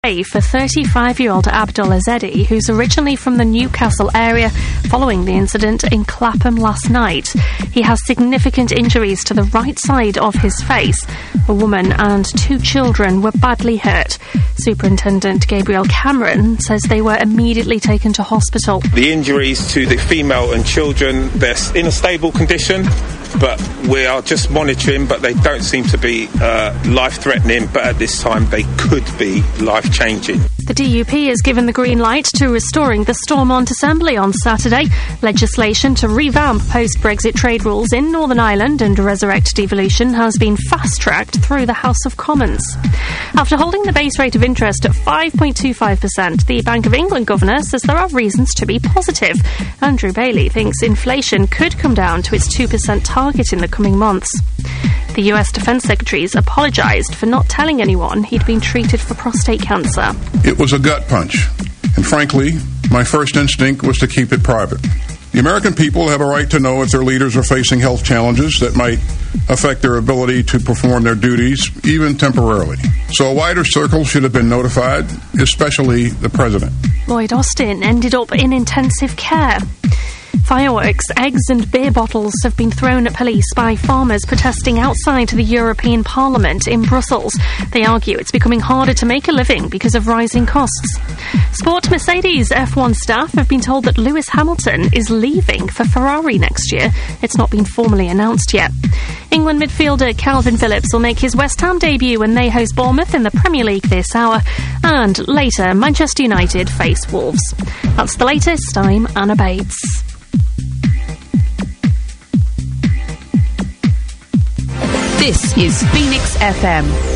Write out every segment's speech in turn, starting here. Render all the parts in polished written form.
For 35-year-old Abdul Azedi, who's originally from the Newcastle area, following the incident in Clapham last night. He has significant injuries to the right side of his face. A woman and 2 children were badly hurt. Superintendent Gabriel Cameron says they were immediately taken to hospital. The injuries to the female and children, they're in a stable condition, but we are just monitoring, but they don't seem to be life-threatening, but at this time they could be life-changing. The DUP has given the green light to restoring the Stormont Assembly on Saturday. Legislation to revamp post-Brexit trade rules in Northern Ireland and resurrect devolution has been fast-tracked through the House of Commons. After holding the base rate of interest at 5.25%, the Bank of England governor says there are reasons to be positive. Andrew Bailey thinks inflation could come down to its 2% target in the coming months. The US Defense Secretary has apologised for not telling anyone he'd been treated for prostate cancer. It was a gut punch, and frankly, my first instinct was to keep it private. The American people have a right to know if their leaders are facing health challenges that might affect their ability to perform their duties, even temporarily. So a wider circle should have been notified, especially the president. Lloyd Austin ended up in intensive care. Fireworks, eggs and beer bottles have been thrown at police by farmers protesting outside the European Parliament in Brussels. They argue it's becoming harder to make a living because of rising costs. Sport Mercedes F1 staff have been told that Lewis Hamilton is leaving for Ferrari next year. It's not been formally announced yet. England midfielder Calvin Phillips will make his West Ham debut when they host Bournemouth in the Premier League this hour. And later, Manchester United face Wolves. That's the latest. I'm Anna Bates. This is Phoenix FM.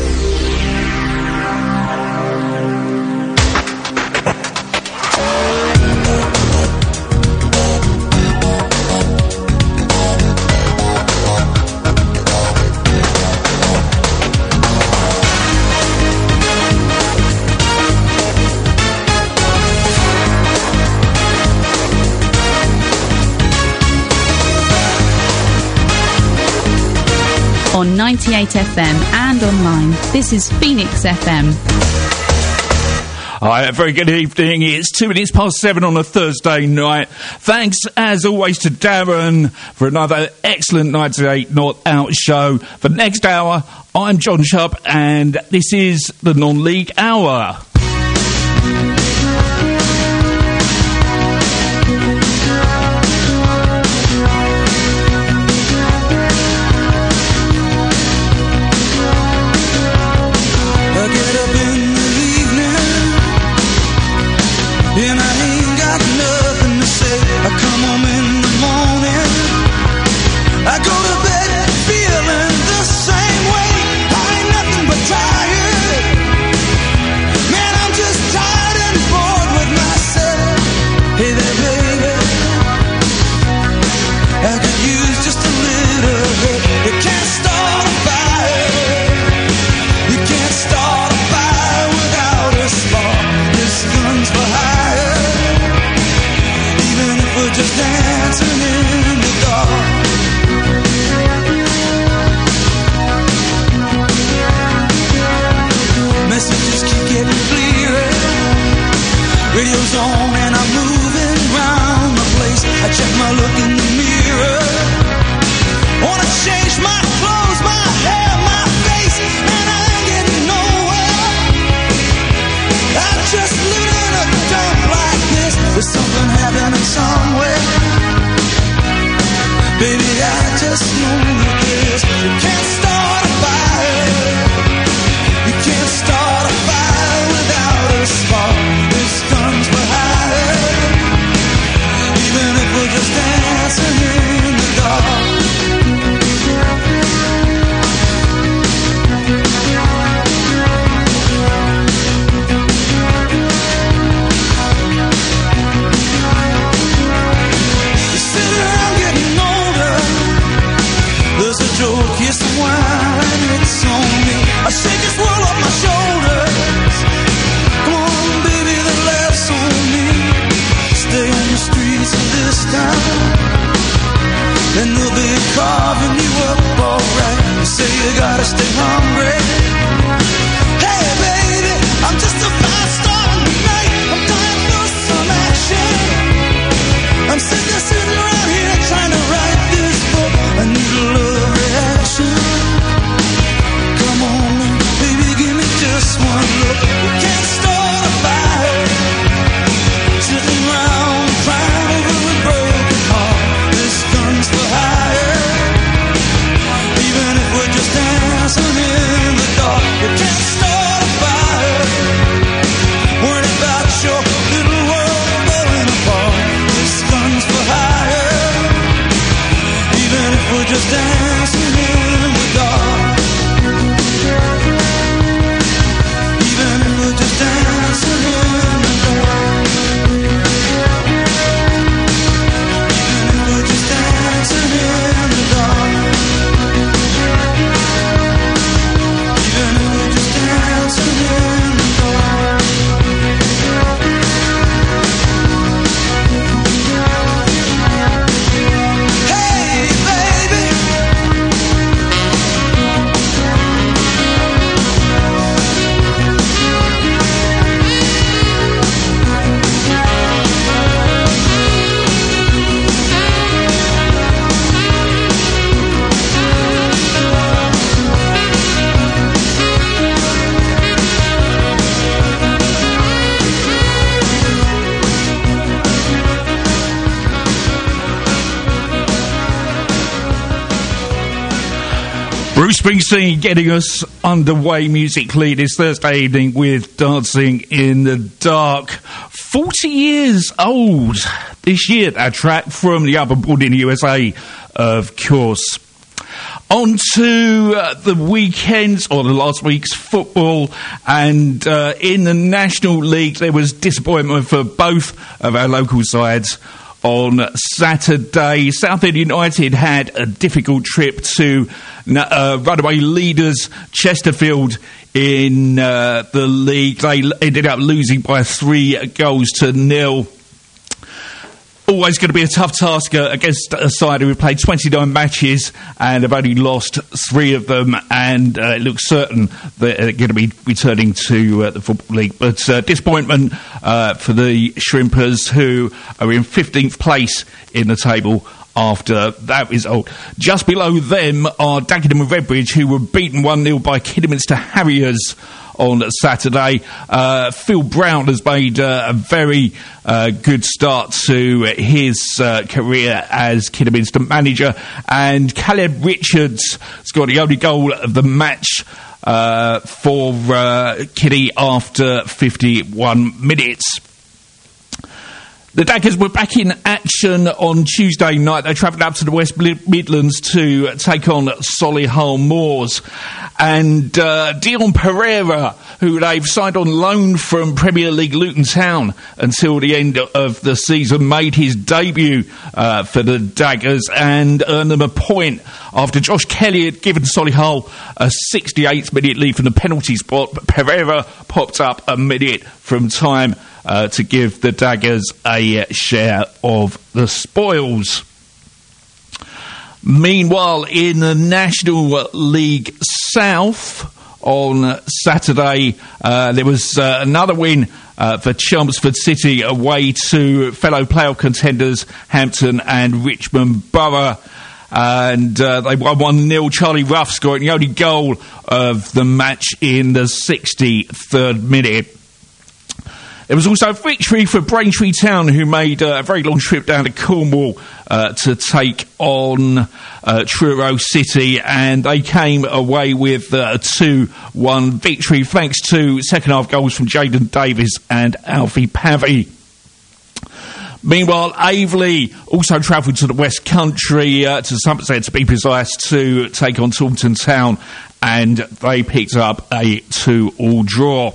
On 98 FM and online, this is Phoenix FM. Hi, very good evening. It's 2 minutes past 7 on a Thursday night. Thanks, as always, to Darren for another excellent 98 Not Out show. For the next hour, I'm John Sharp, and this is the Non-League Hour. Carving you up alright. You say you gotta stay hungry. Hey baby, I'm just a Bruce Springsteen getting us underway musically this Thursday evening with Dancing in the Dark. 40 years old this year, that track from the album Born in the USA, of course. On to the weekends, or the last week's football, and in the National League there was disappointment for both of our local sides. On Saturday, Southend United had a difficult trip to runaway leaders Chesterfield in the league. They ended up losing by 3-0. Always going to be a tough task against a side who have played 29 matches and have only lost 3 of them, and it looks certain that they're going to be returning to the Football League. But disappointment for the Shrimpers, who are in 15th place in the table after that result. Just below them are Dagenham and Redbridge, who were beaten 1-0 by Kidderminster Harriers on Saturday. Phil Brown has made a very good start to his career as Kidderminster manager, and Caleb Richards scored the only goal of the match for Kiddy after 51 minutes. The Daggers were back in action on Tuesday night. They travelled up to the West Midlands to take on Solihull Moors. And Dion Pereira, who they've signed on loan from Premier League Luton Town until the end of the season, made his debut for the Daggers and earned them a point after Josh Kelly had given Solihull a 68th minute lead from the penalty spot. But Pereira popped up a minute from time to give the Daggers a share of the spoils. Meanwhile, in the National League South on Saturday, there was another win for Chelmsford City away to fellow playoff contenders Hampton and Richmond Borough. And they won 1-0. Charlie Ruff scoring the only goal of the match in the 63rd minute. There was also a victory for Braintree Town, who made a very long trip down to Cornwall to take on Truro City, and they came away with a 2-1 victory thanks to second-half goals from Jaden Davis and Alfie Pavey. Meanwhile, Aveley also travelled to the West Country, to Somerset to be precise, to take on Taunton Town, and they picked up a 2-2 draw.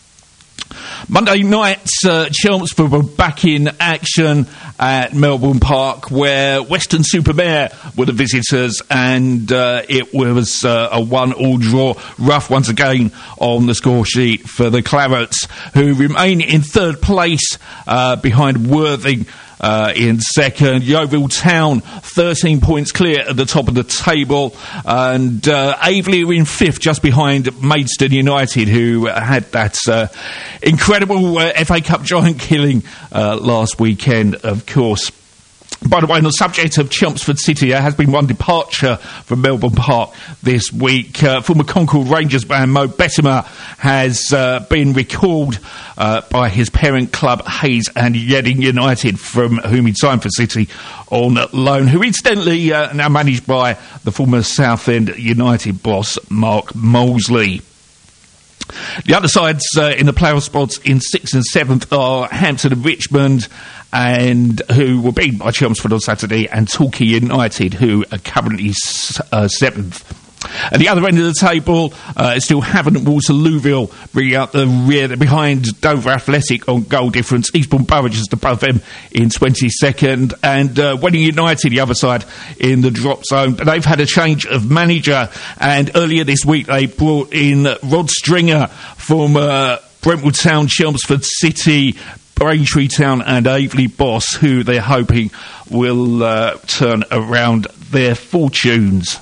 Monday night, Chelmsford were back in action at Melbourne Park, where Weston-super-Mare were the visitors, and it was a 1-1 draw. Rough once again on the score sheet for the Clarets, who remain in third place behind Worthing in second. Yeovil Town 13 points clear at the top of the table, and Aveley are in fifth, just behind Maidstone United, who had that incredible FA Cup giant killing last weekend, of course. By the way, on the subject of Chelmsford City, there has been one departure from Melbourne Park this week. Former Concord Rangers band Mo Bettimer has been recalled by his parent club Hayes and Yeading United, from whom he'd signed for City on loan, who incidentally now managed by the former Southend United boss Mark Molesley. The other sides in the playoff spots in 6th and 7th are Hampton and Richmond, and who were beaten by Chelmsford on Saturday, and Torquay United, who are currently 7th. At the other end of the table, it's still Havant and Waterlooville bringing up the rear. They're behind Dover Athletic on goal difference. Eastbourne Borough just above them in 22nd. And Wedding United, the other side, in the drop zone. But they've had a change of manager. And earlier this week, they brought in Rod Stringer from Brentwood Town, Chelmsford City, Braintree Town and Aveley boss, who they're hoping will turn around their fortunes.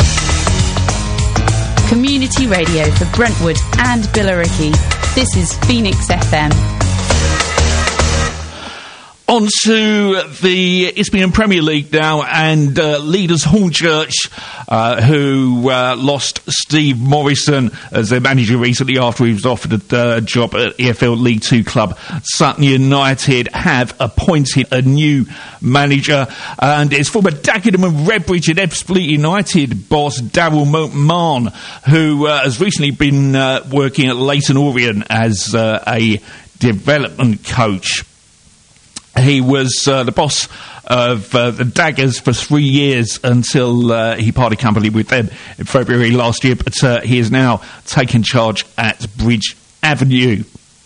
Community radio for Brentwood and Billericay. This is Phoenix FM. On to the Isthmian Premier League now, and leaders Hornchurch, who lost Steve Morrison as their manager recently after he was offered a job at EFL League 2 club Sutton United, have appointed a new manager, and it's former Dagenham and Redbridge and Ebbsfleet United boss Daryl McMahon, who has recently been working at Leyton Orient as a development coach. He was the boss of the Daggers for 3 years until he parted company with them in February last year, but he is now taken charge at Bridge Avenue.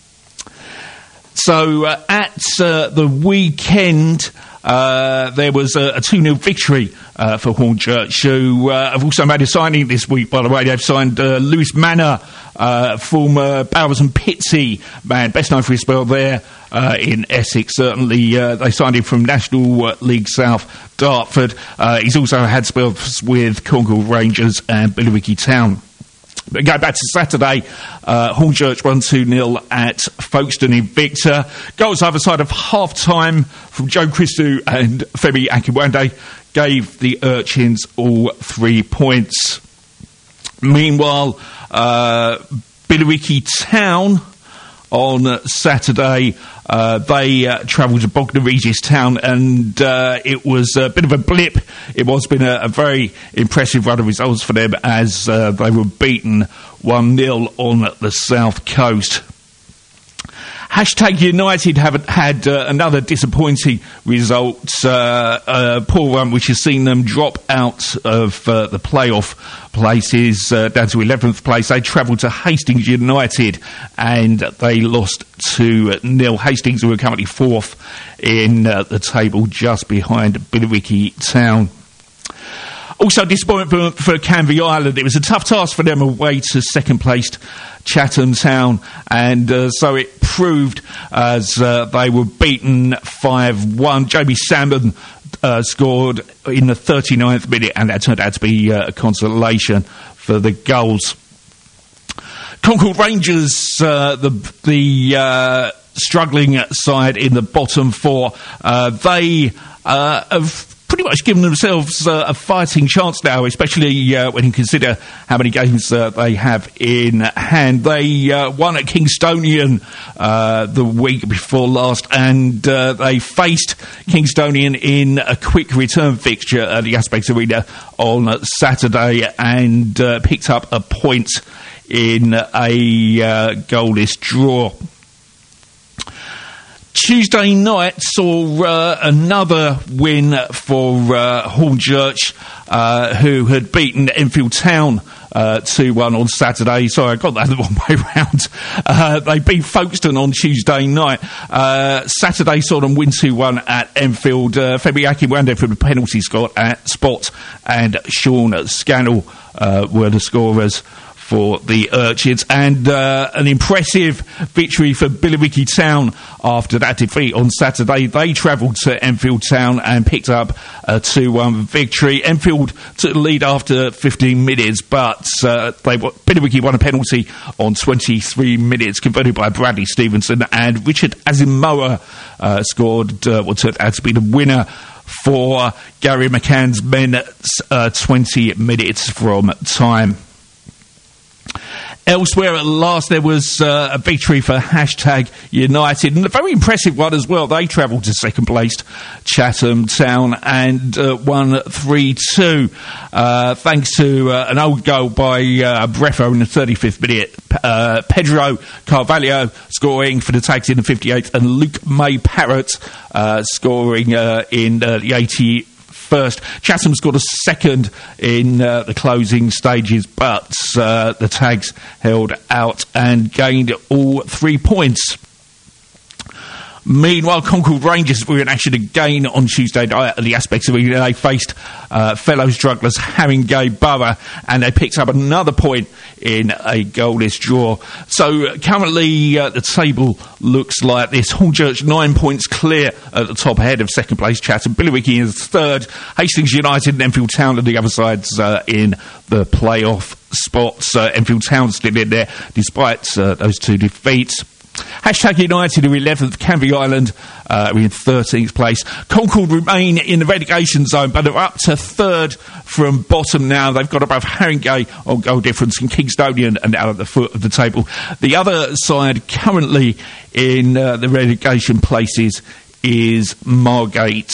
So at the weekend, there was a 2-0 victory for Hornchurch, who have also made a signing this week, by the way. They've signed Lewis Manor, former Bowers and Pitsea man, best known for his spell there in Essex, certainly. They signed him from National League South Dartford. He's also had spells with Concord Rangers and Billericay Town. But going back to Saturday, Hornchurch won 2-0 at Folkestone in Victor. Goals either side of half-time from Joe Christou and Femi Akinwande gave the Urchins all 3 points. Meanwhile, Billericay Town on Saturday, they travelled to Bognor Regis Town, and it was a bit of a blip. It was been a very impressive run of results for them, as they were beaten 1-0 on the south coast. Hashtag United haven't had another disappointing result, a poor one which has seen them drop out of the playoff places down to 11th place. They travelled to Hastings United and they lost 2-0. Hastings, who are currently 4th in the table, just behind Billericay Town. Also disappointment for Canvey Island. It was a tough task for them away to second-placed Chatham Town, and so it proved as they were beaten 5-1. Jamie Salmon scored in the 39th minute, and that turned out to be a consolation for the goals. Concord Rangers, the struggling side in the bottom four, they have pretty much given themselves a fighting chance now, especially when you consider how many games they have in hand. They won at Kingstonian the week before last, and they faced Kingstonian in a quick return fixture at the Aspect Arena on Saturday and picked up a point in a goalless draw. Tuesday night saw another win for Hornchurch, who had beaten Enfield Town 2-1 on Saturday. Sorry, I got that the wrong way round. They beat Folkestone on Tuesday night. Saturday saw them win 2-1 at Enfield. Femi Akinwande from the penalty spot, and Sean Scannell were the scorers for the Urchins, and an impressive victory for Billericay Town after that defeat on Saturday. They travelled to Enfield Town and picked up a 2-1 victory. Enfield took the lead after 15 minutes, but Billericay won a penalty on 23 minutes, converted by Bradley Stevenson, and Richard Azimoa scored what turned out to be the winner for Gary McCann's men 20 minutes from time. Elsewhere at last, there was a victory for Hashtag United, and a very impressive one as well. They travelled to second-placed Chatham Town and won 3-2, thanks to an old goal by Breffo in the 35th minute. Pedro Carvalho scoring for the Tags in the 58th, and Luke May Parrott scoring in the 80th. First, Chatham scored a second in the closing stages, but the Tags held out and gained all 3 points. Meanwhile, Concord Rangers were in action again on Tuesday night at the Aspects Arena. They faced fellow strugglers Haringey Borough, and they picked up another point in a goalless draw. So currently the table looks like this. Hornchurch 9 points clear at the top, ahead of second place Chatham. Billericay is third. Hastings United and Enfield Town on the other sides in the playoff spots. Enfield Town still in there despite those two defeats. Hashtag United are 11th, Canvey Island are in 13th place. Concord remain in the relegation zone, but are up to 3rd from bottom now. They've got above Haringey on goal difference, and Kingstonian are now at the foot of the table. The other side currently in the relegation places is Margate.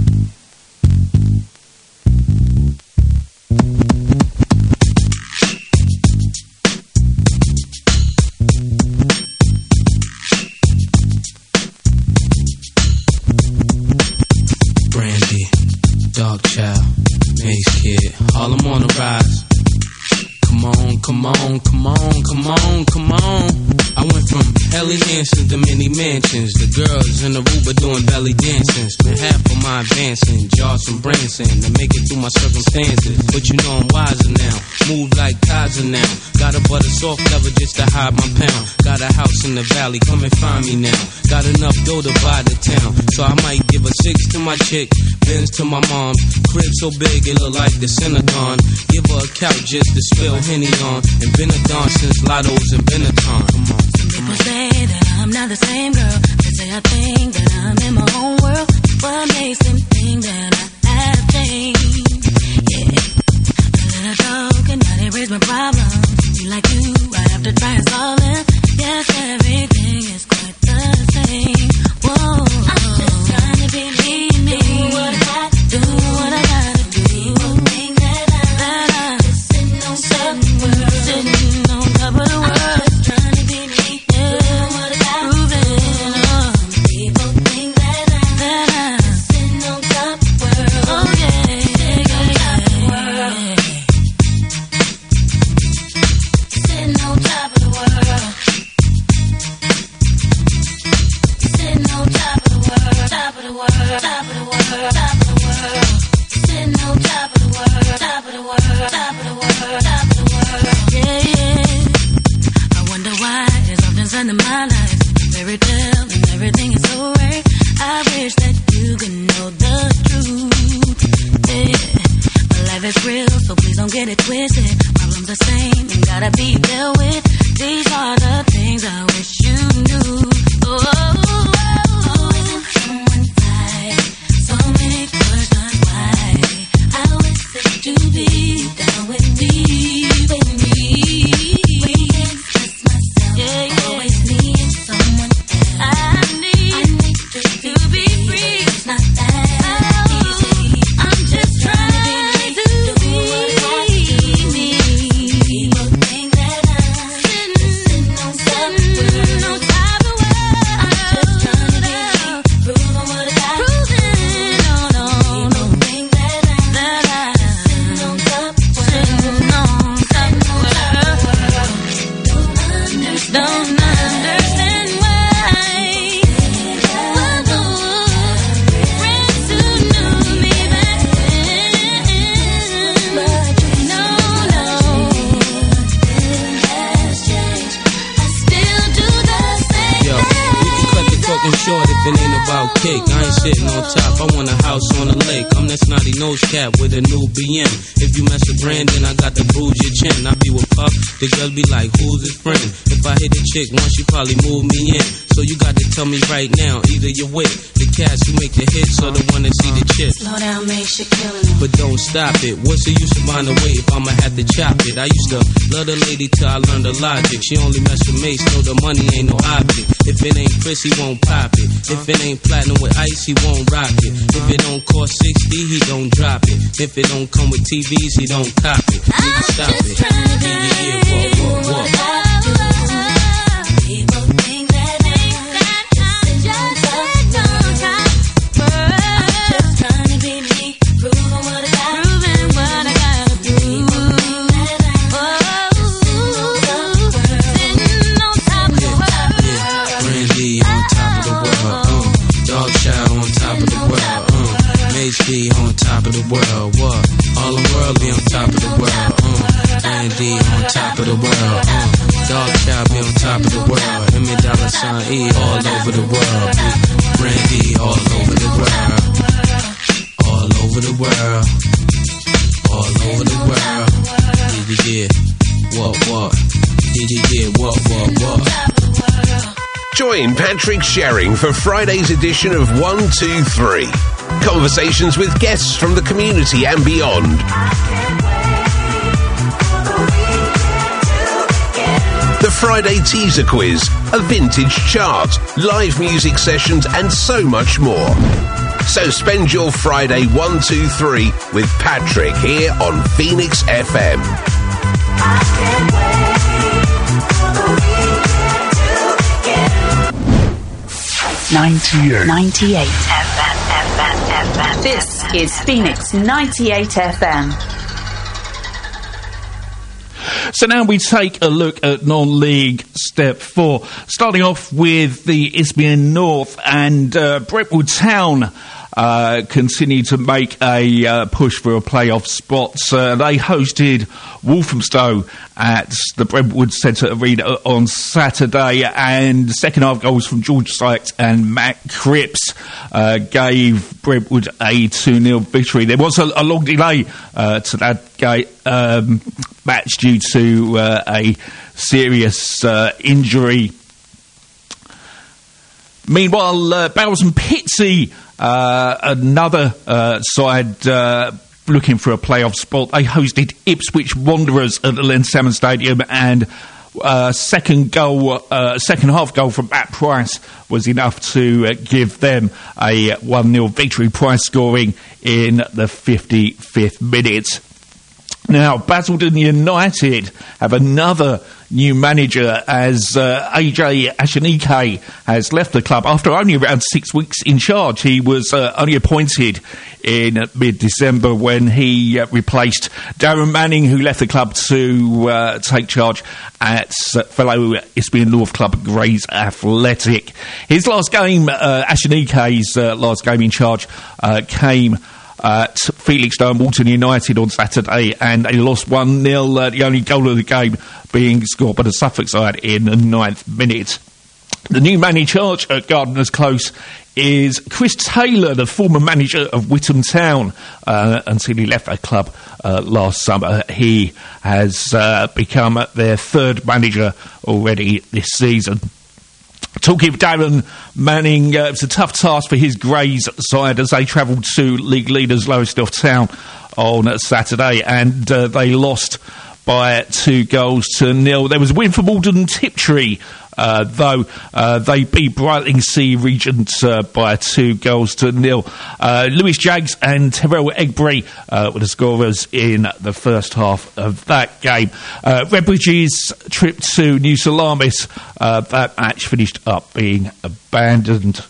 Brandy, Dog Child, Mace Kid, all I'm on the rise. Come on, come on, come on, come on, come on. I went from Helly Hansen to many mansions. The girls in the Aruba doing belly dancing. Spent half of my advancing, jars from Branson to make it through my circumstances. But you know I'm wiser now, move like Kaiser now. Got a butter soft leather just to hide my pound. Got a house in the valley, come and find me now. Got enough dough to buy the town, so I might give a 6 to my chick, Benz to my mom's. Crib so big it look like the Synagogue. Give her a couch just to spill Henny on, and been a dawn since Lotto's and Benetton. Come on. People say that I'm not the same girl. They say I think that I'm in my own world. What makes them think that I have changed? Yeah, a little joke and now they raise my problems. You like you, I have to try and solve them. Yes, everything is quite the same. Whoa, I'm just trying to be me. Do what I got, do what I gotta do. People think that I'm just sitting on top of the world, sitting on top of the world. In my life, fairy tale and everything is so rare. I wish that you could know the truth. Yeah. My life is real, so please don't get it twisted. Problems the same and gotta be dealt with. These are the things I wish you knew. Isn't someone fine? So many questions why. I wish that you be down with me, with me. Express myself. Yeah. Cake. I ain't sitting on top, I want a house on the lake. I'm that snotty nose cat with a new BM. If you mess with Brandon, I got to bruise your chin. I be with Puff, the girls be like, who's his friend? If I hit a chick once, she probably move me in. So you got to tell me right now, either you're with the cats who make the hits or the one that see the chips. Slow down, make shit killing them. But don't stop it. What's the use of mind to wait if I'ma have to chop it? I used to love the lady till I learned the logic. She only mess with Mace, know the money ain't no object. If it ain't Chris, he won't pop it. If it ain't platinum with ice, he won't rock it. If it don't cost 60, he don't drop it. If it don't come with TVs, he don't cop it. Nigga, stop it. Walk. Be on top of the world, what? All the world be on top of the world, Brandy on top of the world, Dog Child be on top of the world, $1 all over the world, Brandy all over the world, all over the world, all over the world. Did you get what? Did you get what? Join Patrick Sherring for Friday's edition of 123. Conversations with guests from the community and beyond. The Friday teaser quiz, a vintage chart, live music sessions and so much more. So spend your Friday 123 with Patrick here on Phoenix FM. 98 FM. This is Phoenix 98 FM. So now we take a look at non-league step 4, starting off with the Isthmian North, and Brentwood Town continue to make a push for a playoff spot. They hosted Walthamstow at the Brentwood Centre Arena on Saturday, and second half goals from George Sykes and Matt Cripps gave Brentwood a 2-0 victory. There was a long delay to that match due to a serious injury. Meanwhile, Bowers and Pitsea, another side looking for a playoff spot, they hosted Ipswich Wanderers at the Len Salmon Stadium, and second half goal from Matt Price was enough to give them a 1-0 victory. Price scoring in the 55th minute. Now, Basildon United have another new manager as AJ Ashanike has left the club after only around 6 weeks in charge. He was only appointed in mid-December when he replaced Darren Manning, who left the club to take charge at fellow Isthmian North club Grays Athletic. His last game, Ashanike's last game in charge, came at Felixstowe and Walton United on Saturday, and they lost 1-0, the only goal of the game being scored by the Suffolk side in the 9th minute. The new man in charge at Gardeners Close is Chris Taylor, the former manager of Whittam Town, until he left that club last summer. He has become their third manager already this season. Talking of Darren Manning, it was a tough task for his Grays side as they travelled to league leaders Lowestoft Town on Saturday, and they lost by 2-0. There was a win for Malden Tiptree, though they beat Brightlingsea Regent by 2-0. Lewis Jaggs and Terrell Egbury were the scorers in the first half of that game. Redbridge's trip to New Salamis, that match finished up being abandoned.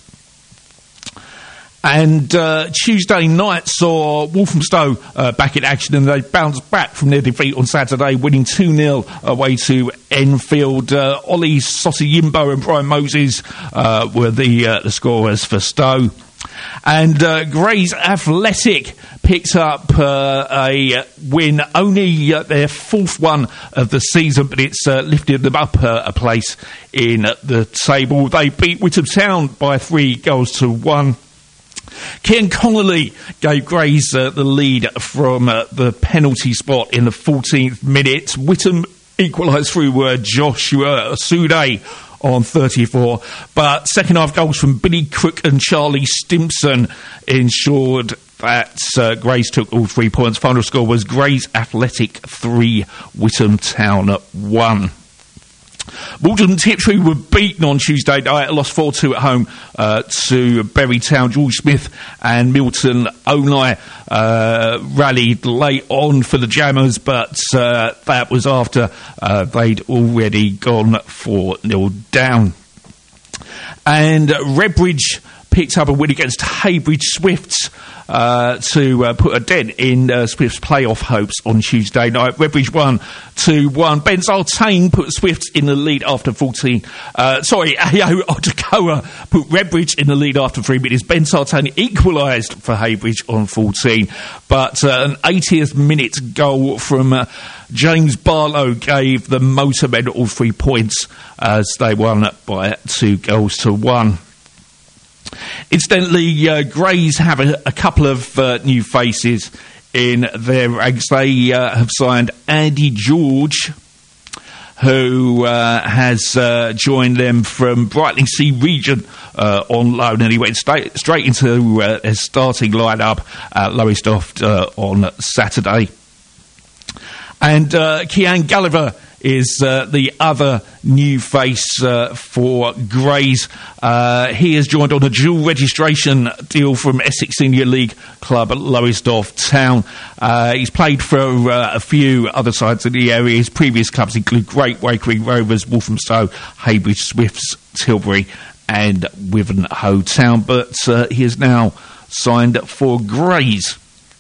And Tuesday night saw Walthamstow back in action, and they bounced back from their defeat on Saturday, winning 2-0 away to Enfield. Ollie Sossayimbo and Brian Moses were the scorers for Stowe. And Grays Athletic picked up a win, only their fourth one of the season, but it's lifted them up a place in the table. They beat Whittam Town by 3-1. Ken Connolly gave Grays the lead from the penalty spot in the 14th minute. Whittam equalised through Joshua Sude on 34, but second half goals from Billy Crook and Charlie Stimpson ensured that Grays took all 3 points. Final score was Grays Athletic 3, Whittam Town 1. Malden Tiptree were beaten on Tuesday night, lost 4-2 at home to Bury Town. George Smith and Milton Onai rallied late on for the Jammers, but that was after they'd already gone 4-0 down. And Redbridge picked up a win against Heybridge Swifts to put a dent in Swift's playoff hopes on Tuesday night. Redbridge won 2-1. Ben Zartain put Swifts in the lead after 14. Ayo Otakoa put Redbridge in the lead after 3 minutes. Ben Zartain equalised for Heybridge on 14, but an 80th minute goal from James Barlow gave the Motormen all 3 points as they won by 2-1. Incidentally, Grays have a couple of new faces in their ranks. They have signed Andy George, who has joined them from Brightlingsea Region on loan, and he went straight into his starting lineup at Lowestoft on Saturday. And Kian Gulliver is the other new face for Grays. He has joined on a dual registration deal from Essex Senior League club at Lowestoft Town. He's played for a few other sides in the area. His previous clubs include Great Wakering Rovers, Walthamstow, Heybridge Swifts, Tilbury and Wivenhoe Town. But he is now signed for Grays.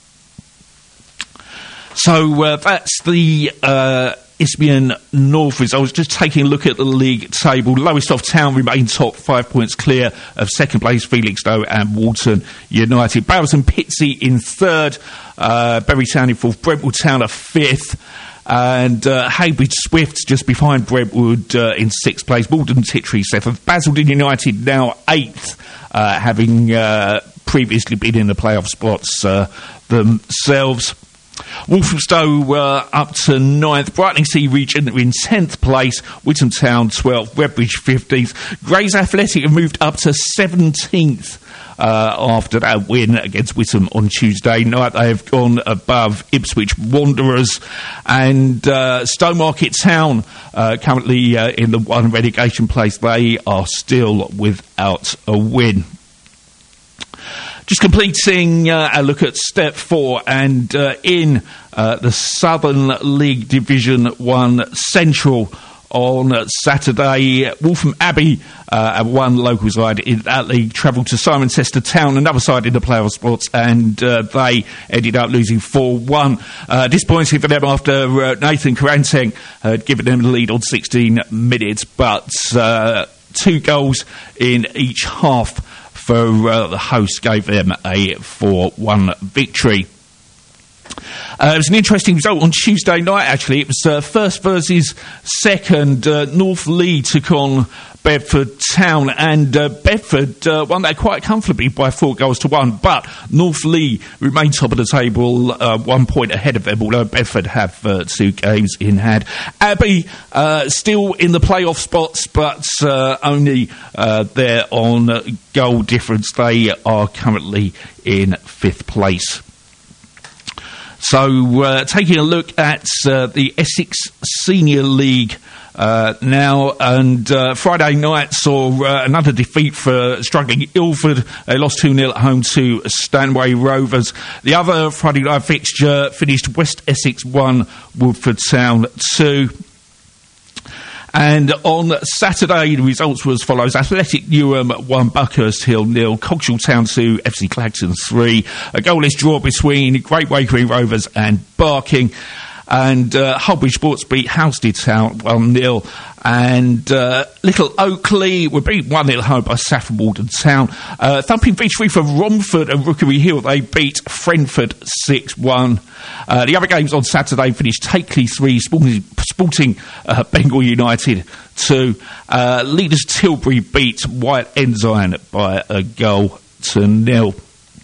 So that's the Isthmian North results. I was just taking a look at the league table. Lowestoft Town remain top, 5 points clear of second place Felixstowe and Walton United. Bowers and Pitsea in third, Bury Town in fourth, Brentwood Town are fifth, and Heybridge Swifts just behind Brentwood in sixth place. Malden Tittery seventh, Basildon United now eighth, having previously been in the playoff spots themselves. Walthamstow up to 9th, Brightlingsea Region in 10th place, Whittam Town 12th, Redbridge 15th. Grays Athletic have moved up to 17th after that win against Whittam on Tuesday night. They have gone above Ipswich Wanderers, and Stowmarket Town currently in the one relegation place. They are still without a win. Just completing a look at Step 4, and in the Southern League Division 1 Central on Saturday, Waltham Abbey, one local side in that league, travelled to Cirencester Town, another side in the playoff spots, and they ended up losing 4-1. Disappointing for them after Nathan Karanteng had given them the lead on 16 minutes, but 2 goals in each half for the hosts gave them a 4-1 victory. It was an interesting result on Tuesday night, actually. It was first versus second. North Lee took on Bedford Town, and Bedford won that quite comfortably by 4-1, but North Lee remain top of the table, 1 point ahead of them, although Bedford have 2 games in hand. Abbey still in the playoff spots, but only there on goal difference. They are currently in 5th place. So, taking a look at the Essex Senior League now, and Friday night saw another defeat for struggling Ilford. They lost 2-0 at home to Stanway Rovers. The other Friday night fixture finished West Essex 1, Woodford Town 2. And on Saturday, the results were as follows. Athletic Newham 1, Buckhurst Hill 0, Coggeshall Town 2, FC Clacton 3. A goalless draw between Great Wakering Rovers and Barking. And Hullbridge Sports beat Housestead Town 1-0. And Little Oakley were beat 1-0 home by Saffron Walden Town. Thumping victory for Romford and Rookery Hill. They beat Frenford 6-1. The other games on Saturday finished Takeley 3, Sporting Bengal United 2. Leaders Tilbury beat White Ensign by 1-0.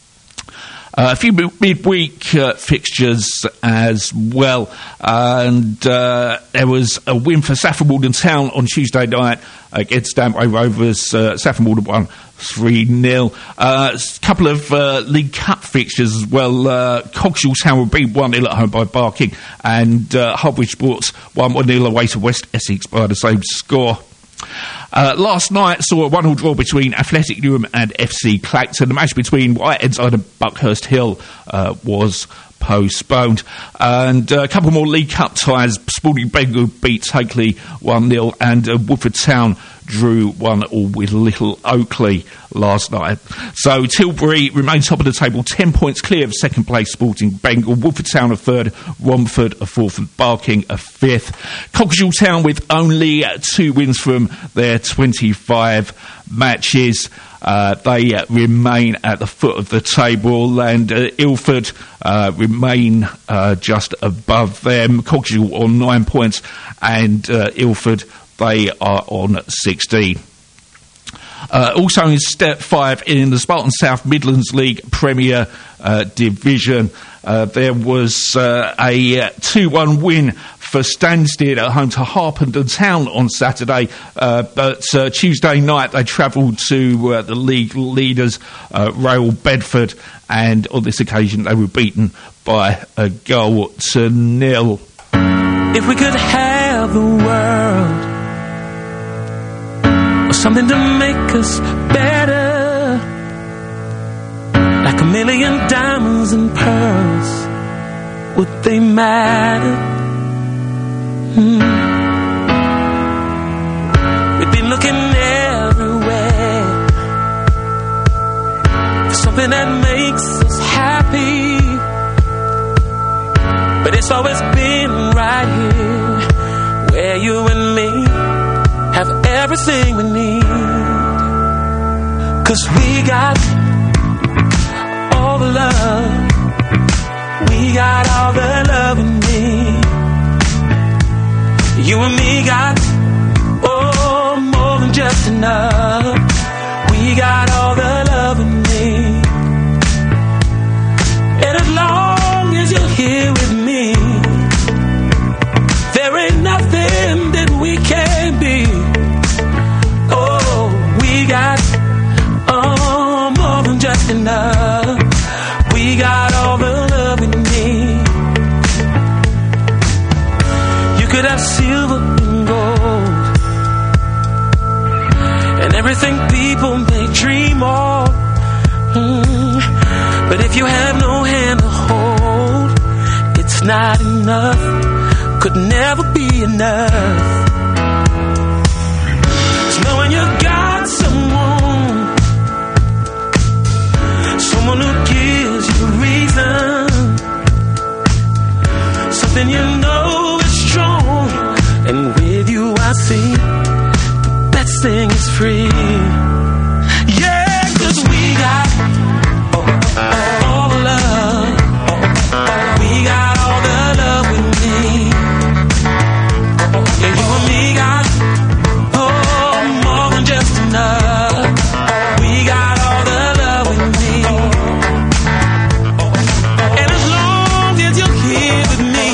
A few midweek fixtures as well, and there was a win for Saffron Walden Town on Tuesday night against Stanway Rovers. Saffron Walden won 3-0. A couple of League Cup fixtures as well. Coggeshall Town were beat 1-0 at home by Barking, and Hullbridge Sports won 1-0 away to West Essex by the same score. Last night saw a 1-1 draw between Athletic Newham and FC Clacton. The match between White Ensign and Buckhurst Hill was postponed. And a couple more League Cup ties. Sporting Bengal beat Takeley 1-0, and Woodford Town drew 1-1 with Little Oakley last night. So Tilbury remains top of the table, 10 points clear of second place Sporting Bengal. Woodford Town a third, Romford a fourth, and Barking a fifth. Coggeshall Town with only 2 wins from their 25 matches. They remain at the foot of the table, and Ilford remain just above them. Coggeshall on 9 points, and Ilford, they are on 16. Also in Step 5 in the Spartan South Midlands League Premier Division, there was a 2-1 win for Stansted at home to Harpenden Town on Saturday. But Tuesday night they travelled to the league leaders, Royal Bedford, and on this occasion they were beaten by a goal to nil. If we could have the world, or something to make us better, like a million diamonds and pearls, would they matter? We've been looking everywhere for something that makes us happy, but it's always been right here, where you and me have everything we need. 'Cause we got all the love, we got all the love we need. You and me got, oh, more than just enough. We got all the love we need. And as long as you're here with me, there ain't nothing that we can't be. Oh, we got, oh, more than just enough. We got all the love we need. You could have silver and gold, and everything people may dream of. But if you have no hand to hold, it's not enough. Could never be enough. It's knowing you got someone who gives you reason, something you know is strong, and with you I see the best thing is free. Yeah, 'cause we got all the love, we got all the love we need. Yeah, you and me got, oh, more than just enough. We got all the love we need. And as long as you're here with me,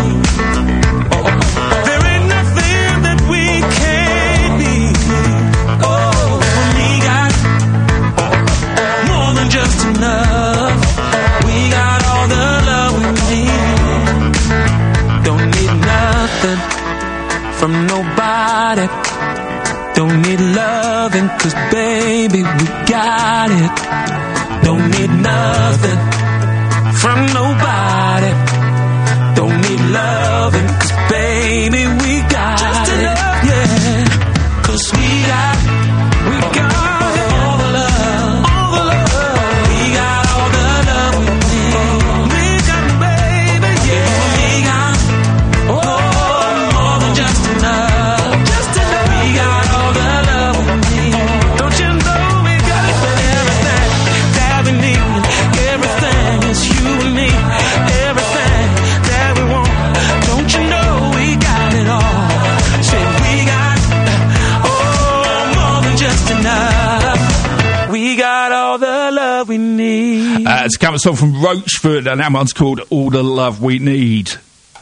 there ain't nothing that we can't be. Oh, we got more than just enough. We got all the love we need. Don't need nothing from nobody. Don't need loving, 'cause baby we got it. Don't need nothing from nobody. Don't need loving, 'cause baby we got it. Yeah, 'cause we got all the love, all the love. We got all the love we need. We got, baby, yeah. We got, oh, more than just enough. Just enough. We got all the love we need. Don't you know we got everything that we need? Everything is you and me. Everything that we want. Don't you know we got it all? Say we got, oh, more than just enough. We got all the love we need. It's a cover song from Roachford, and that one's called All the Love We Need.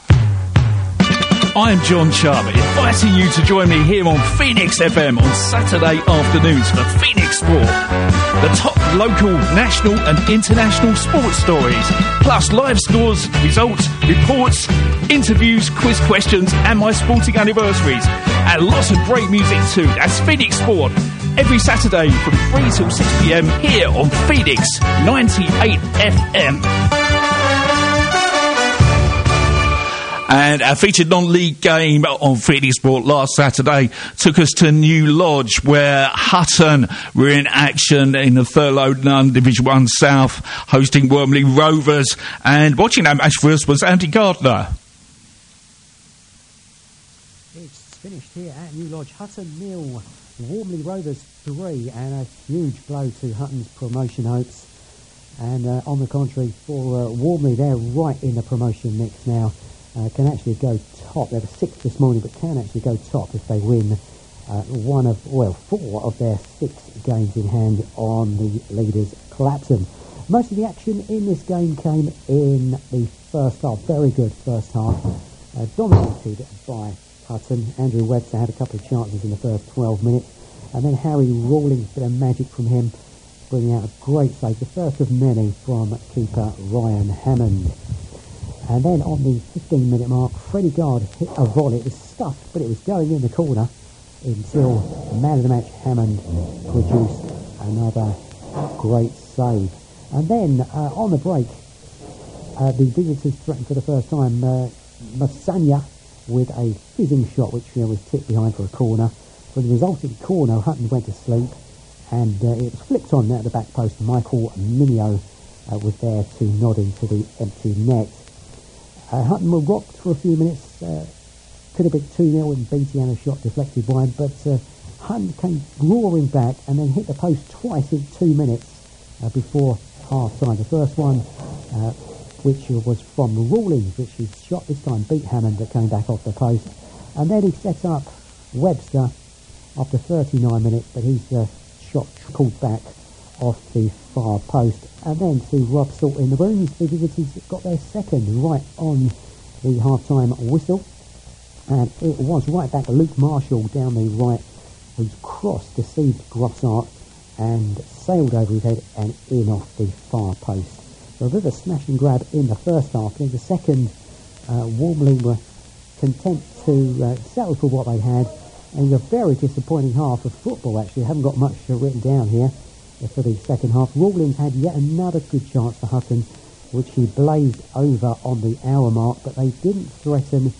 I'm John Chubb, inviting you to join me here on Phoenix FM on Saturday afternoons for Phoenix Sport. The top local, national and international sports stories, plus live scores, results, reports, interviews, quiz questions and my sporting anniversaries. And lots of great music too. That's Phoenix Sport. Every Saturday from 3 till 6 p.m. here on Phoenix 98 FM. And our featured non-league game on Phoenix Sport last Saturday took us to New Lodge, where Hutton were in action in the Thurlow Nunn Division 1 South, hosting Wormley Rovers. And watching that match for us was Andy Gardner. It's finished here at New Lodge. Hutton 0, Wormley Rovers 3, and a huge blow to Hutton's promotion hopes. And on the contrary, for Wormley, they're right in the promotion mix now. Can actually go top. They were 6th this morning, but can actually go top if they win 4 of their 6 games in hand on the leaders, Clapton. Most of the action in this game came in the first half. Very good first half. dominated by Hutton. Andrew Webster had a couple of chances in the first 12 minutes, and then Harry Rawlings, bit of magic from him, bringing out a great save, the first of many from keeper Ryan Hammond. And then on the 15-minute mark, Freddie Gard hit a volley. It was stuffed, but it was going in the corner until man of the match Hammond produced another great save. And then on the break, the visitors threatened for the first time. Masanya with a fizzing shot, which was tipped behind for a corner. From the resulting corner, Hutton went to sleep, and it was flipped on at the back post. Michael Minio was there to nod into the empty net. Hutton were rocked for a few minutes. Could have been 2-0 with Beattie and a shot deflected wide, but Hutton came roaring back and then hit the post twice in 2 minutes before half-time. The first one, which was from Rawlings, which he shot this time, beat Hammond, but came back off the post. And then he set up Webster after 39 minutes, but his shot called back off the far post. And then to rub salt in the wounds, the visitors got their second right on the half-time whistle. And it was right back to Luke Marshall down the right, whose cross deceived Grossart and sailed over his head and in off the far post. So a bit of a smash and grab in the first half. In the second, Warmley were content to settle for what they had. And a very disappointing half of football, actually. I haven't got much written down here for the second half. Rawlings had yet another good chance for Hutton, which he blazed over on the hour mark, but they didn't threaten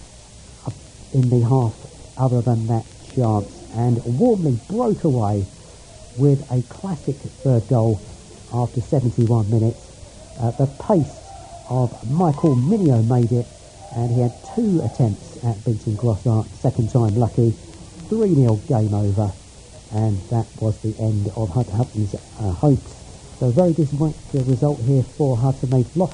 in the half other than that chance. And Warmley broke away with a classic third goal after 71 minutes. The pace of Michael Minio made it, and he had 2 attempts at beating Grossart, second time lucky. 3-0 game over, and that was the end of Hutton's hopes. So a very disappointing result here for Hutton. They've lost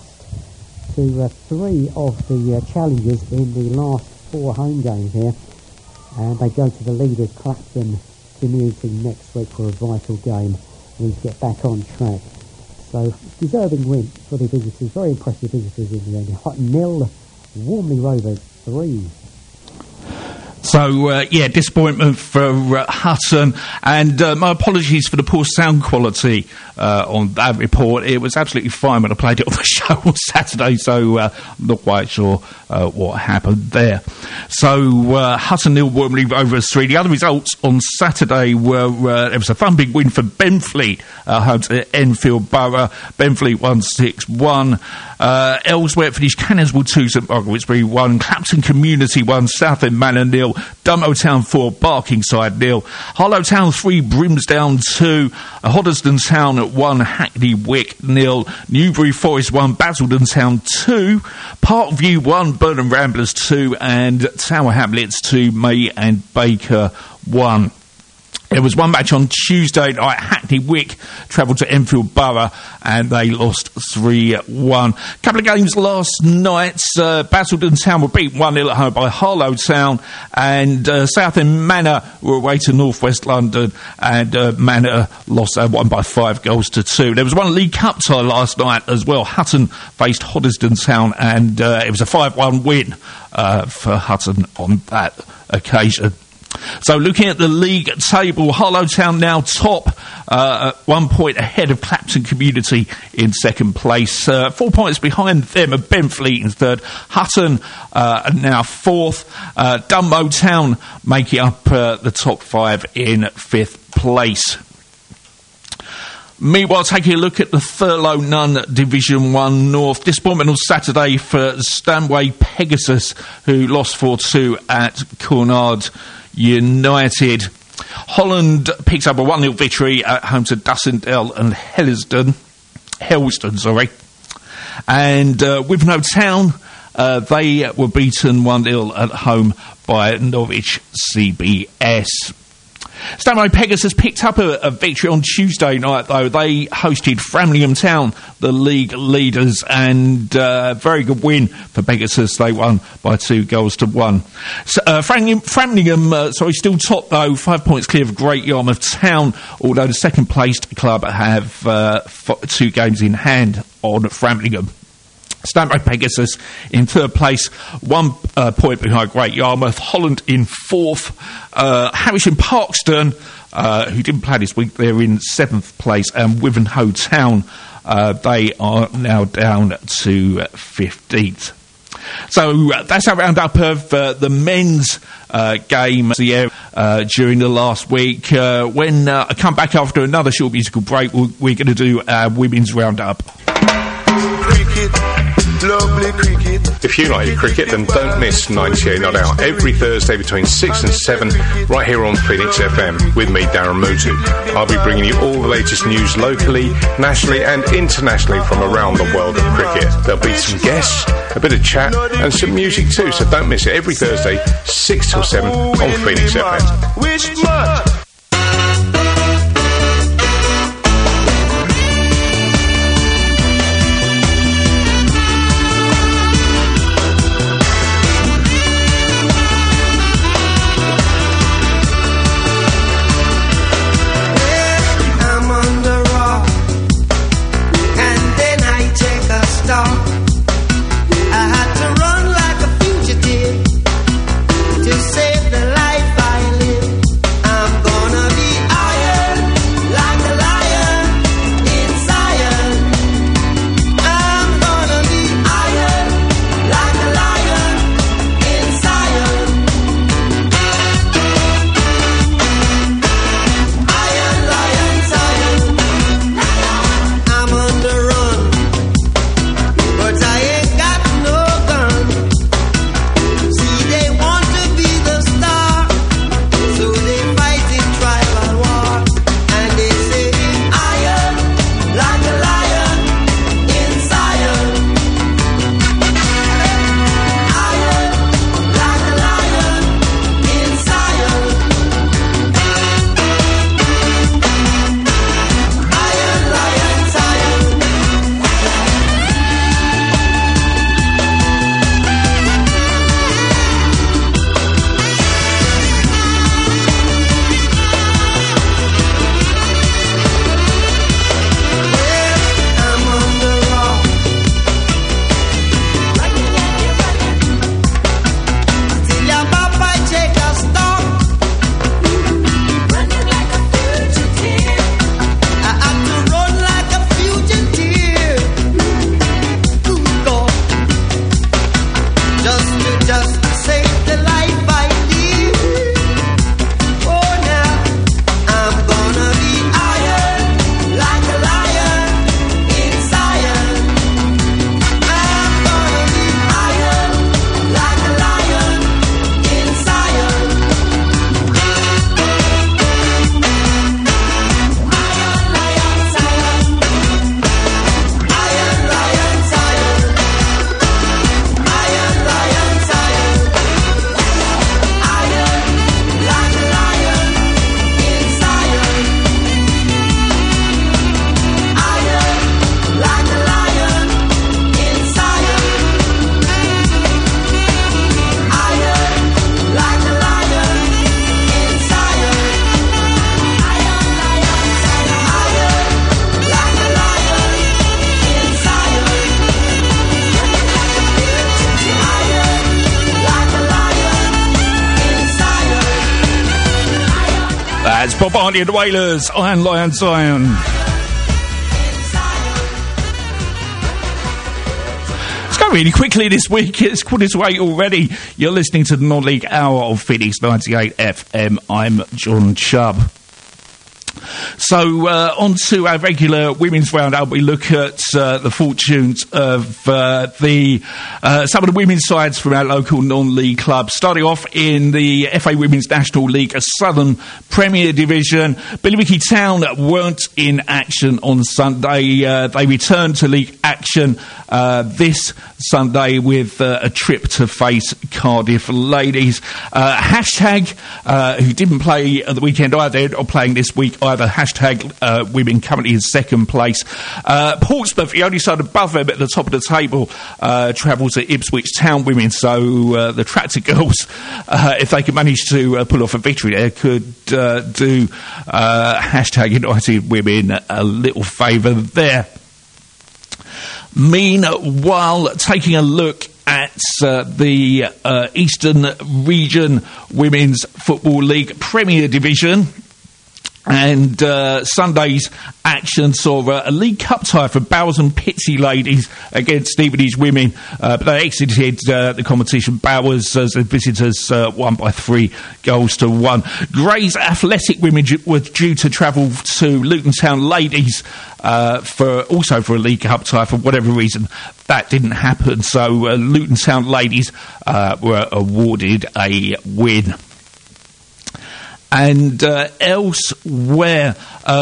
to 3 of the challengers in the last 4 home games here, and they go to the leaders Clapton Community next week for a vital game. They need to get back on track. So deserving win for the visitors, very impressive visitors in the end. Hutton 0, Warmley Rovers 3. So, disappointment for Hutton, and my apologies for the poor sound quality on that report. It was absolutely fine when I played it on the show on Saturday, so I'm not quite sure what happened there. So, Hutton 0, Warmley Rovers 3. The other results on Saturday were, it was a fun big win for Benfleet, home to Enfield Borough. Benfleet won 6-1. Ellsworth finished Canonswood 2, St Margaret's 1. Clapton Community 1, Southend Manor 0. Dunmow Town 4, Barkingside 0. Harlow Town 3, Brimsdown 2. Hoddesdon Town 1, Hackney Wick 0. Newbury Forest 1, Basildon Town 2. Parkview 1, Burnham Ramblers 2. And Tower Hamlets 2, May and Baker 1. There was one match on Tuesday night. Hackney Wick travelled to Enfield Borough and they lost 3-1. A couple of games last night. Basildon Town were beaten 1-0 at home by Harlow Town, and Southend Manor were away to North West London, and Manor lost that one by 5-2. There was one League Cup tie last night as well. Hutton faced Hoddesdon Town, and it was a 5-1 win for Hutton on that occasion. So looking at the league table, Harlow Town now top, 1 point ahead of Clapton Community in second place. 4 points behind them are Benfleet in third. Hutton now fourth. Dunmow Town making up the top 5 in fifth place. Meanwhile, taking a look at the Thurlow Nunn Division 1 North. Disappointment on Saturday for Stanway Pegasus, who lost 4-2 at Cornard United. Holland picks up a 1-0 victory at home to Dussindale and Helston. And Wivenhoe Town, they were beaten 1-0 at home by Norwich CBS. Stanway Pegasus picked up a victory on Tuesday night, though. They hosted Framlingham Town, the league leaders, and very good win for Pegasus. They won by 2-1. So, Framlingham, still top, though, 5 points clear of Great Yarmouth Town, although the second-placed club have 2 games in hand on Framlingham. Stanbro Pegasus in third place, 1 point behind Great Yarmouth. Holland in fourth. Harwich and Parkstone, who didn't play this week, they're in 7th place. And Wivenhoe Town, they are now down to 15th. So that's our roundup of the men's game during the last week. When I come back after another short musical break, we're going to do our women's roundup. Cricket, lovely cricket. If you like your cricket, then don't miss 98 Not Out every Thursday between 6 and 7 right here on Phoenix FM with me, Darren Mutu. I'll be bringing you all the latest news locally, nationally and internationally from around the world of cricket. There'll be some guests, a bit of chat and some music too, so don't miss it every Thursday 6 till 7 on Phoenix FM. Which month? Save the life I live. I'm gonna be That's Bob Hardy and the Wailers, Iron Lion Zion. Let's go really quickly this week. It's 8:15 already. You're listening to the Non-League Hour of Phoenix 98 FM. I'm John Chubb. So on to our regular women's roundup. We look at the fortunes of some of the women's sides from our local non-league clubs. Starting off in the FA Women's National League, a Southern Premier Division. Billericay Town weren't in action on Sunday. They returned to league action this Sunday with a trip to face Cardiff Ladies. Hashtag, who didn't play at the weekend either, or playing this week either. Hashtag women currently in second place. Portsmouth, the only side above them at the top of the table, travel to Ipswich Town women. So the Tractor Girls, if they could manage to pull off a victory there, could do hashtag United Women a little favour there. Meanwhile, taking a look at the Eastern Region Women's Football League Premier Division. And Sunday's action saw a League Cup tie for Bowers and Pitsea ladies against Stevenage women. But they exited the competition. Bowers, as the visitors, won by 3-1. Grays Athletic women were due to travel to Luton Town ladies for a League Cup tie. For whatever reason, that didn't happen. So Luton Town ladies were awarded a win. And elsewhere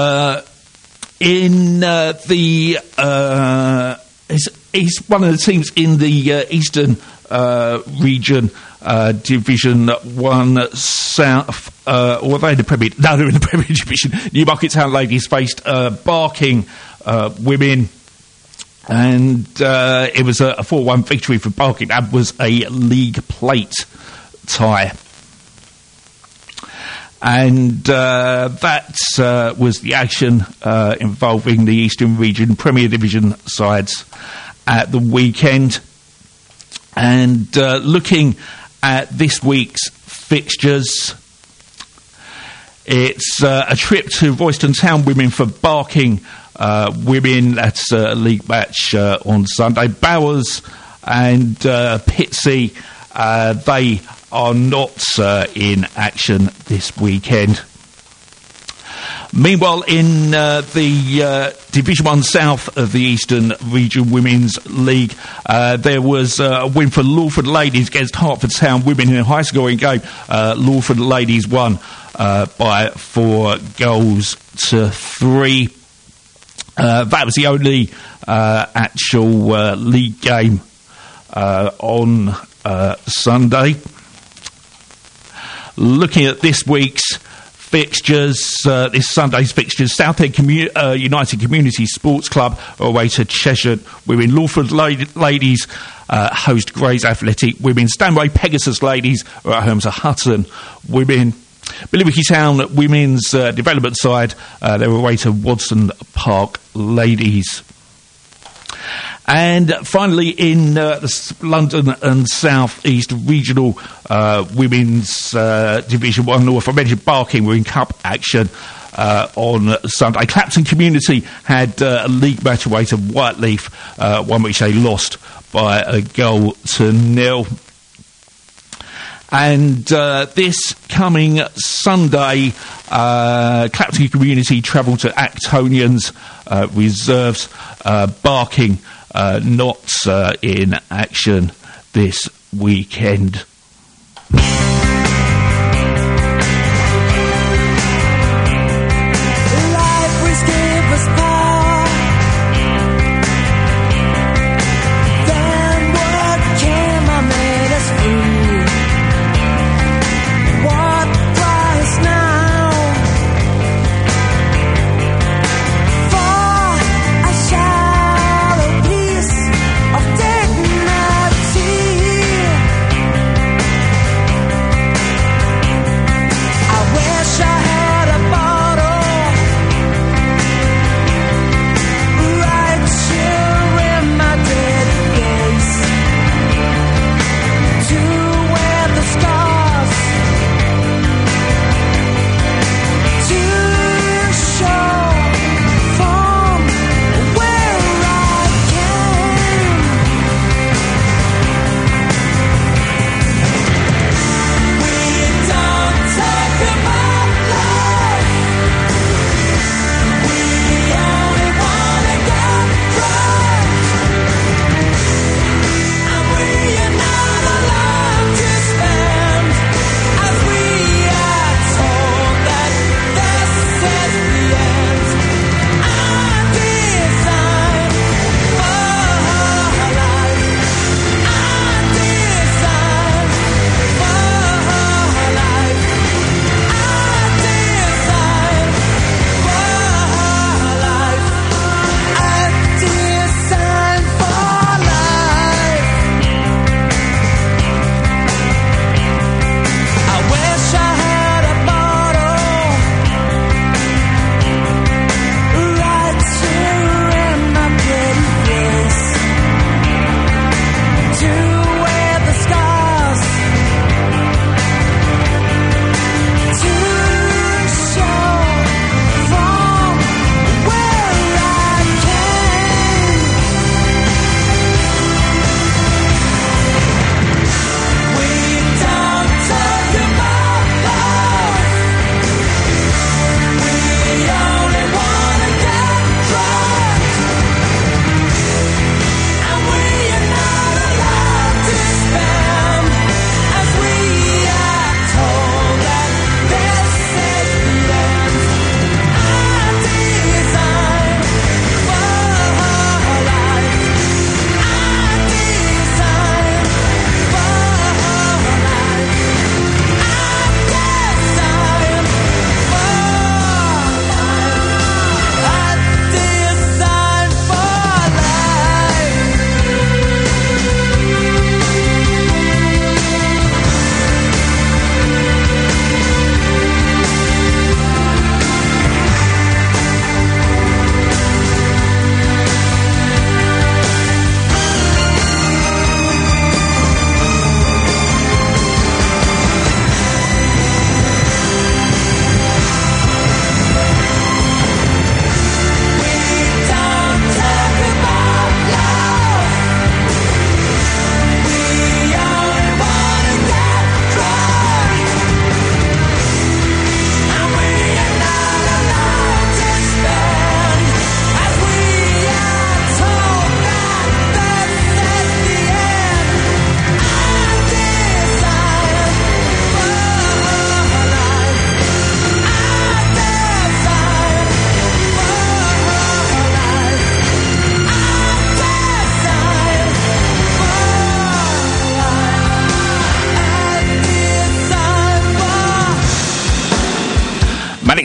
in he's one of the teams in the Eastern Region Division 1 South, or are they in the Premier? No, they're in the Premier Division. Newmarket Town ladies faced Barking women. And it was a 4-1 victory for Barking. That was a league plate tie. And that was the action involving the Eastern Region Premier Division sides at the weekend. And looking at this week's fixtures, it's a trip to Royston Town women for Barking women. That's a league match on Sunday. Bowers and Pitsea, they are not in action this weekend. Meanwhile, in the Division 1 South of the Eastern Region Women's League, there was a win for Lawford Ladies against Hertford Town women in a high-scoring game. Lawford Ladies won by 4-3. That was the only actual league game on Sunday. Looking at this week's fixtures, this Sunday's fixtures, Southend United Community Sports Club are away to Cheshire women. Lawford ladies host Grays Athletic women. Stanway Pegasus ladies are at home to Hutton women. Billericay Town women's development side, they're away to Wadston Park ladies. And finally, in the London and South East Regional Women's Division 1 North, I mentioned Barking were in cup action on Sunday. Clapton Community had a league match away to Whiteleaf, one which they lost by 1-0. And this coming Sunday, Clapton Community travel to Actonians reserves. Barking not in action this weekend.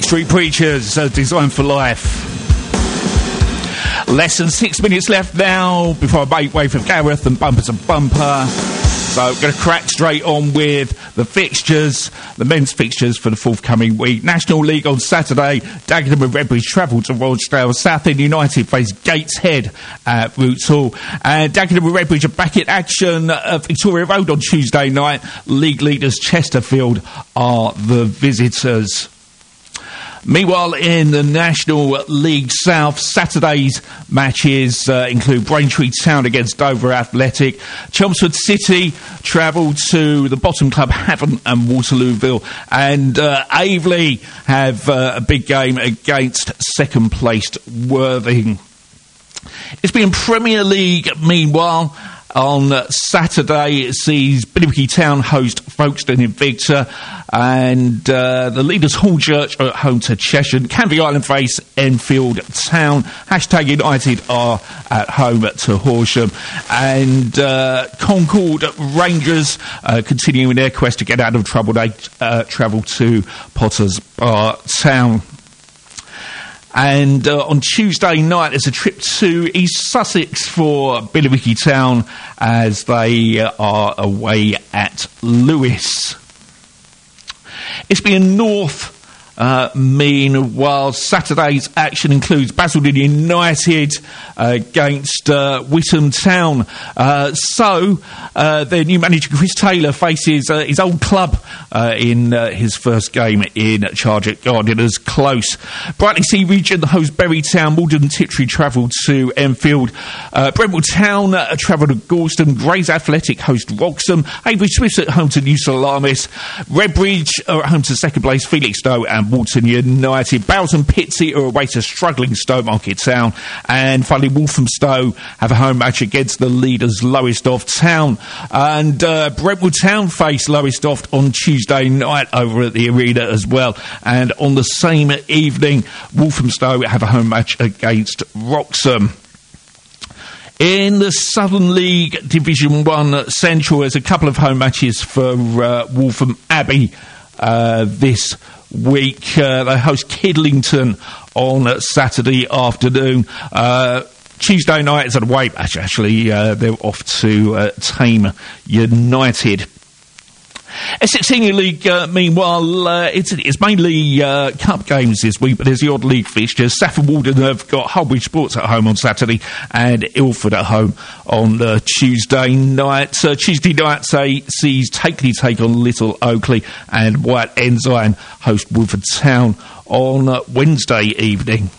Street Preachers, Designed for Life. Less than 6 minutes left now before I make way for Gareth and Bumper to Bumper. So we're going to crack straight on with the fixtures, the men's fixtures for the forthcoming week. National League on Saturday, Dagenham and Redbridge travel to Rochdale. Southend United face Gateshead at Roots Hall. And Dagenham and Redbridge are back in action at Victoria Road on Tuesday night. League leaders Chesterfield are the visitors. Meanwhile, in the National League South, Saturday's matches include Braintree Town against Dover Athletic. Chelmsford City travel to the bottom club Havant and Waterlooville. And Aveley have a big game against second-placed Worthing. It's been Premier League, meanwhile. On Saturday, it sees Billericay Town host Folkestone Invicta, and the leaders Hornchurch are at home to Cheshire. Canvey Island face Enfield Town. Hashtag United are at home to Horsham, and Concord Rangers continuing their quest to get out of trouble. They travel to Potters Bar Town. And on Tuesday night, there's a trip to East Sussex for Billericay Town as they are away at Lewis. It's been North. Meanwhile, Saturday's action includes Basildon United against Witham Town. So their new manager Chris Taylor faces his old club in his first game in charge at Gardeners Close. Brightling Sea Region host Bury Town. Malden Tiptree travel to Enfield. Brentwood Town travel to Gorleston. Grays Athletic host Wroxham. Avery Swifts at home to New Salamis. Redbridge are at home to second place Felixstowe and Walton United. Bowes and Pitsea are away to struggling Stowmarket Town. And finally, Walthamstow have a home match against the leaders Lowestoft Town. And Brentwood Town face Lowestoft on Tuesday night over at the arena as well. And on the same evening, Walthamstow have a home match against Wroxham. In the Southern League Division 1 Central, there's a couple of home matches for Waltham Abbey this week. They host Kidlington on Saturday afternoon. Tuesday night is an away match, actually. They're off to Tame United. Essex Senior League, meanwhile, it's mainly cup games this week, but there's the odd league fixtures. Saffron Walden have got Hullbridge Sports at home on Saturday and Ilford at home on Tuesday night. Tuesday night sees Takeley take on Little Oakley, and White Ensign host Woodford Town on Wednesday evening.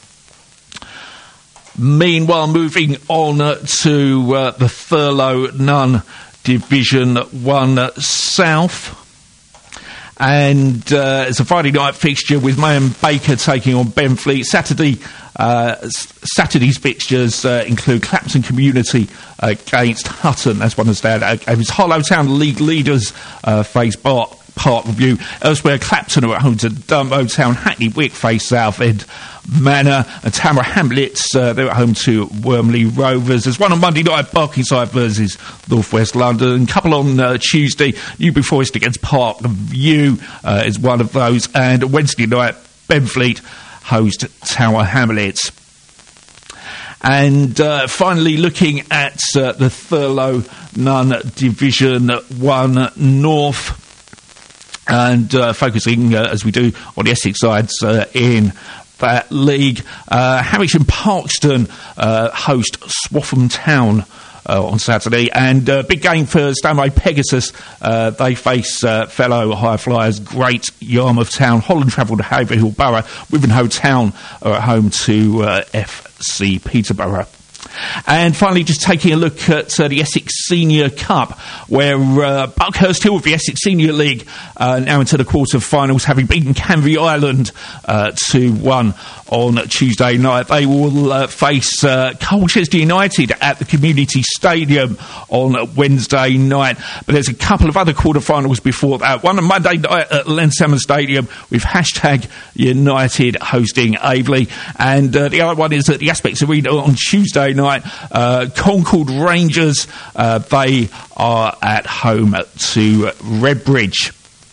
Meanwhile, moving on to the Thurlow Nunn Division 1 South. And it's a Friday night fixture with Mayhem Baker taking on Benfleet. Saturday's fixtures include Clapton Community against Hutton. That's one of the standout games. Harlow Town League leaders face Park Review. Elsewhere, Clapton are at home to Dumbo Town. Hackney Wick face Southend Manor, and Tamara Hamlets, they're at home to Wormley Rovers. There's one on Monday night, Barkingside versus North West London. Couple on Tuesday, Newbury Forest against Park View is one of those. And Wednesday night, Benfleet host Tower Hamlets. And finally, looking at the Thurlow Nunn Division 1 North. And focusing, as we do, on the Essex sides in that league. Harwich and Parkston host Swaffham Town on Saturday. And big game for Stanway Pegasus. They face fellow high flyers Great Yarmouth Town. Holland travel to Haverhill Borough. Wivenhoe Town are at home to FC Peterborough. And finally, just taking a look at the Essex Senior Cup, where Buckhurst Hill of the Essex Senior League now into the quarter-finals, having beaten Canvey Island 2-1 on Tuesday night. They will face Colchester United at the Community Stadium on Wednesday night. But there's a couple of other quarter-finals before that. One on Monday night at Lensalmon Stadium with hashtag United hosting Aveley. And the other one is at the Aspects Arena on Tuesday night. Concord Rangers, they are at home to Redbridge.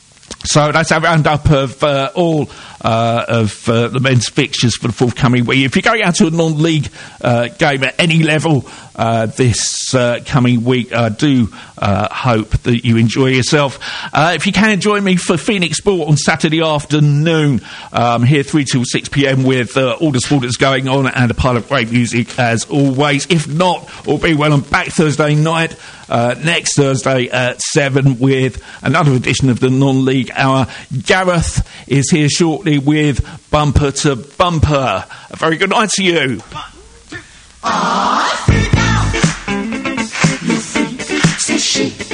So that's a roundup of all of the men's fixtures for the forthcoming week. If you're going out to a non-league game at any level this coming week, I do hope that you enjoy yourself. If you can, join me for Phoenix Sport on Saturday afternoon, here 3 till 6 p.m. with all the sport that's going on and a pile of great music as always. If not, all be well, I'm back Thursday night, next Thursday at 7 with another edition of the non-league hour. Gareth is here shortly with Bumper to Bumper. A very good night to you. 1, 2, 3, now. You see, say she.